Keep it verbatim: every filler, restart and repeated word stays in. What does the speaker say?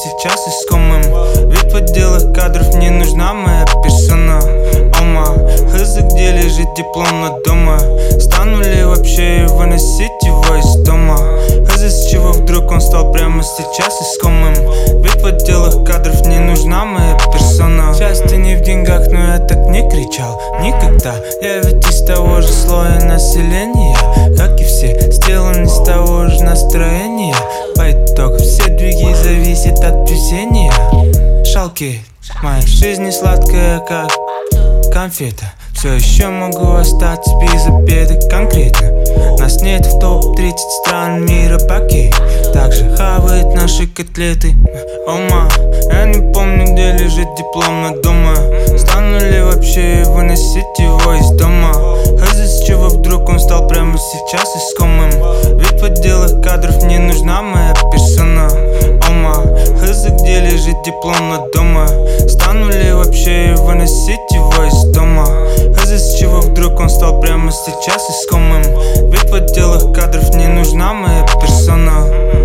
сейчас искомым. Ведь в отделах кадров не нужна моя персона. Ома, хз, где лежит диплом на дома? Стану ли вообще выносить его из дома? Хз, с чего вдруг он стал прямо сейчас искомым? Ведь в отделах кадров не нужна моя персона. Счастье не в деньгах, но я так не кричал никогда. Я ведь из того же слоя населения, как и все, сделан из того же настроения. По итогу все двиги зависят от везения. Шалки, моя жизнь не сладкая, как конфета. Все еще могу остаться без обеда конкретно. Нас нет в топ тридцать стран мира, пакей. Также хавает наши котлеты. Ома, я не помню, где лежит диплом на дома. Стану ли вообще выносить его из дома? Хз, с чего вдруг он стал прямо сейчас искомым? Ведь в отделах кадров не нужна моя персона. Ома, хз, где лежит диплом на дома? Стану ли вообще выносить его из дома? Хз, с чего вдруг он стал прямо сейчас искомым? Ведь в отделах кадров не нужна моя персона.